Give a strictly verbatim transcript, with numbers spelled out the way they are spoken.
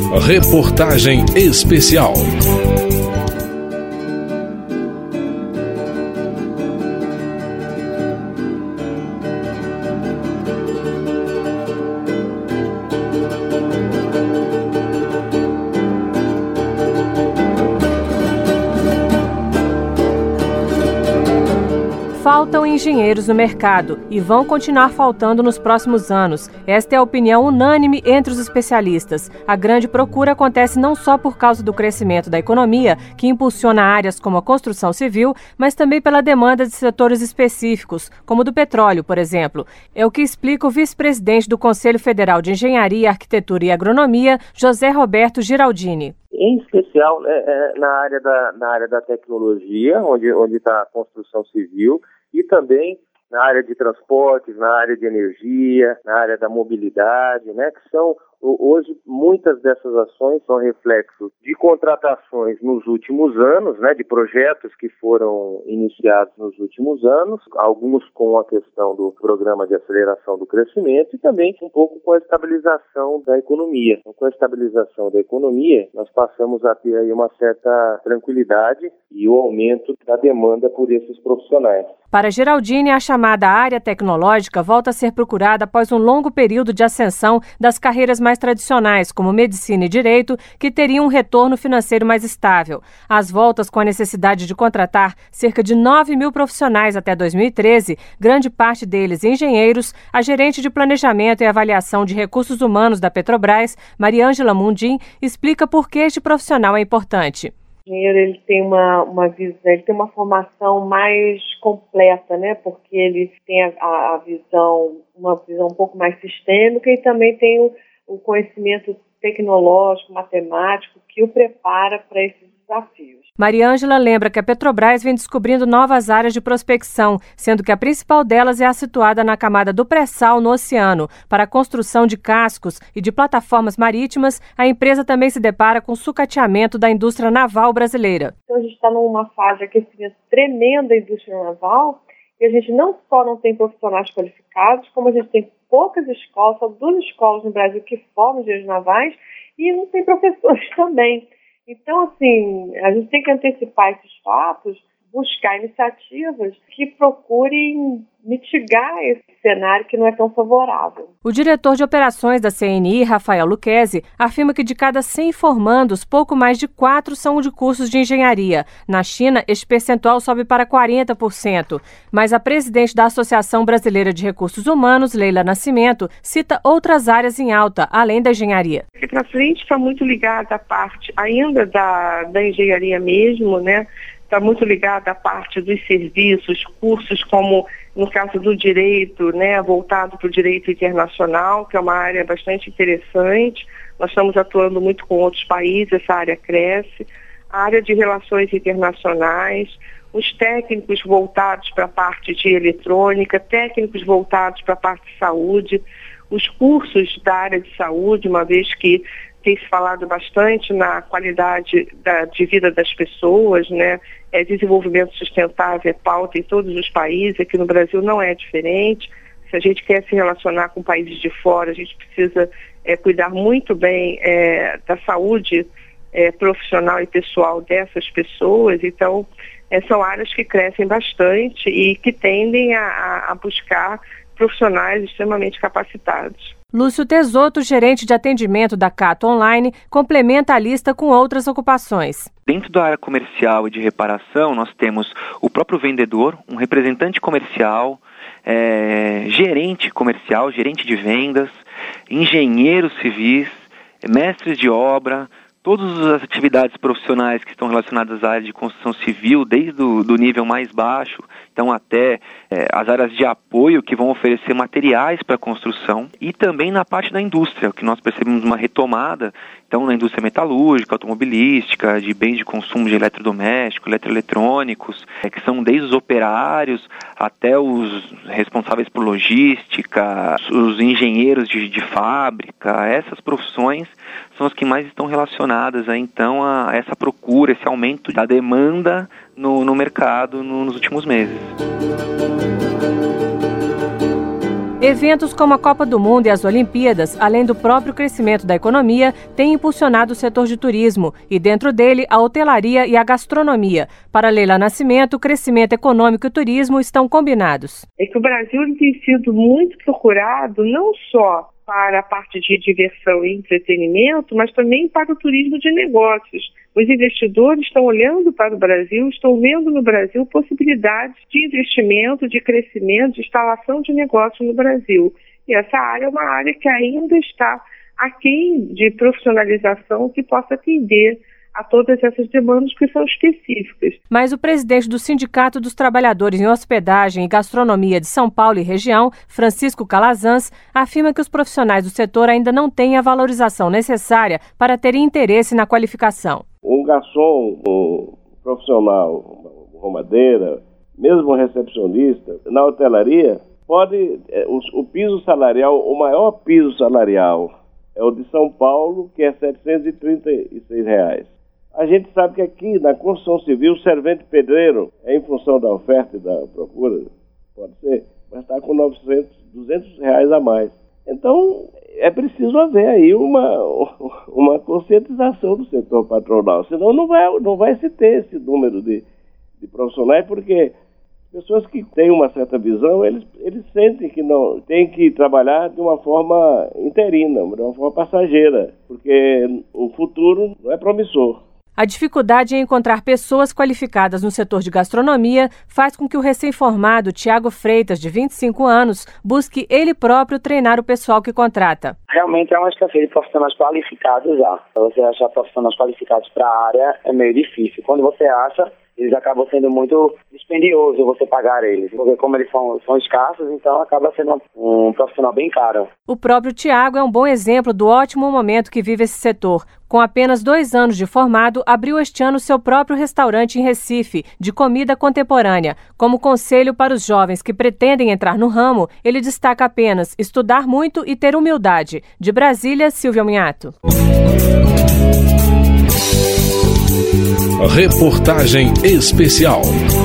Reportagem especial. Faltam engenheiros no mercado e vão continuar faltando nos próximos anos. Esta é a opinião unânime entre os especialistas. A grande procura acontece não só por causa do crescimento da economia, que impulsiona áreas como a construção civil, mas também pela demanda de setores específicos, como o do petróleo, por exemplo. É o que explica o vice-presidente do Conselho Federal de Engenharia, Arquitetura e Agronomia, José Roberto Giraldini. Em especial é, é, na, área da, na área da tecnologia, onde onde está a construção civil, e também na área de transportes, na área de energia, na área da mobilidade, né, que são, hoje, muitas dessas ações são reflexos de contratações nos últimos anos, né, de projetos que foram iniciados nos últimos anos, alguns com a questão do programa de aceleração do crescimento e também um pouco com a estabilização da economia. Então, com a estabilização da economia, nós passamos a ter aí uma certa tranquilidade e o aumento da demanda por esses profissionais. Para Giraldini, a chamada área tecnológica volta a ser procurada após um longo período de ascensão das carreiras mais tradicionais, como medicina e direito, que teriam um retorno financeiro mais estável. As voltas com a necessidade de contratar cerca de nove mil profissionais até dois mil e treze, grande parte deles engenheiros, a gerente de planejamento e avaliação de recursos humanos da Petrobras, Mariângela Mundim, explica por que este profissional é importante. O engenheiro ele tem uma, uma visão, ele tem uma formação mais completa, né? Porque ele tem a, a visão, uma visão um pouco mais sistêmica e também tem o, o conhecimento tecnológico, matemático, que o prepara para esses desafios. Mariângela lembra que a Petrobras vem descobrindo novas áreas de prospecção, sendo que a principal delas é a situada na camada do pré-sal no oceano. Para a construção de cascos e de plataformas marítimas, a empresa também se depara com o sucateamento da indústria naval brasileira. Então a gente está numa fase de aquecimento tremendo da indústria naval e a gente não só não tem profissionais qualificados, como a gente tem poucas escolas, só duas escolas no Brasil que formam engenheiros navais e não tem professores também. Então, assim, a gente tem que antecipar esses fatos, buscar iniciativas que procurem mitigar esse cenário que não é tão favorável. O diretor de operações da C N I, Rafael Lucchesi, afirma que de cada cem formandos, pouco mais de quatro são de cursos de engenharia. Na China, este percentual sobe para quarenta por cento. Mas a presidente da Associação Brasileira de Recursos Humanos, Leila Nascimento, cita outras áreas em alta, além da engenharia. Aqui para frente está muito ligada à parte ainda da, da engenharia mesmo, né? Está muito ligada à parte dos serviços, cursos como, no caso do direito, né, voltado para o direito internacional, que é uma área bastante interessante. Nós estamos atuando muito com outros países, essa área cresce. A área de relações internacionais, os técnicos voltados para a parte de eletrônica, técnicos voltados para a parte de saúde, os cursos da área de saúde, uma vez que tem se falado bastante na qualidade da, de vida das pessoas, né? É, desenvolvimento sustentável é pauta em todos os países, aqui no Brasil não é diferente. Se a gente quer se relacionar com países de fora, a gente precisa é, cuidar muito bem é, da saúde é, profissional e pessoal dessas pessoas. Então, é, são áreas que crescem bastante e que tendem a, a buscar profissionais extremamente capacitados. Lúcio Tesoto, gerente de atendimento da Cato Online, complementa a lista com outras ocupações. Dentro da área comercial e de reparação, nós temos o próprio vendedor, um representante comercial, é, gerente comercial, gerente de vendas, engenheiros civis, mestres de obra, todas as atividades profissionais que estão relacionadas à área de construção civil, desde o do nível mais baixo, então até é, as áreas de apoio que vão oferecer materiais para a construção, e também na parte da indústria, que nós percebemos uma retomada, então na indústria metalúrgica, automobilística, de bens de consumo de eletrodoméstico, eletroeletrônicos, é, que são desde os operários até os responsáveis por logística, os engenheiros de, de fábrica. Essas profissões são as que mais estão relacionadas a, então, a essa procura, esse aumento da demanda no, no mercado no, nos últimos meses. Eventos como a Copa do Mundo e as Olimpíadas, além do próprio crescimento da economia, têm impulsionado o setor de turismo e, dentro dele, a hotelaria e a gastronomia. Para Leila Nascimento, o crescimento econômico e turismo estão combinados. É que o Brasil tem sido muito procurado não só para a parte de diversão e entretenimento, mas também para o turismo de negócios. Os investidores estão olhando para o Brasil, estão vendo no Brasil possibilidades de investimento, de crescimento, de instalação de negócios no Brasil. E essa área é uma área que ainda está aquém de profissionalização que possa atender a todas essas demandas que são específicas. Mas o presidente do Sindicato dos Trabalhadores em Hospedagem e Gastronomia de São Paulo e região, Francisco Calazans, afirma que os profissionais do setor ainda não têm a valorização necessária para terem interesse na qualificação. Um garçom, um profissional, uma madeira, mesmo um recepcionista, na hotelaria, pode, o, o piso salarial, o maior piso salarial é o de São Paulo, que é setecentos e trinta e seis reais. A gente sabe que aqui na construção civil, o servente pedreiro, é em função da oferta e da procura, pode ser, mas está com novecentos, duzentos reais a mais. Então, é preciso haver aí uma, uma conscientização do setor patronal, senão não vai, não vai se ter esse número de, de profissionais, porque pessoas que têm uma certa visão, eles, eles sentem que não tem que trabalhar de uma forma interina, de uma forma passageira, porque o futuro não é promissor. A dificuldade em encontrar pessoas qualificadas no setor de gastronomia faz com que o recém-formado Tiago Freitas, de vinte e cinco anos, busque ele próprio treinar o pessoal que contrata. Realmente é uma escassez de profissionais qualificados já. Você achar profissionais qualificados para a área é meio difícil. Quando você acha, eles acabam sendo muito dispendioso você pagar eles, porque como eles são, são escassos, então acaba sendo um, um profissional bem caro. O próprio Tiago é um bom exemplo do ótimo momento que vive esse setor. Com apenas dois anos de formado, abriu este ano seu próprio restaurante em Recife, de comida contemporânea. Como conselho para os jovens que pretendem entrar no ramo, ele destaca apenas estudar muito e ter humildade. De Brasília, Silvia Minhato. Reportagem especial.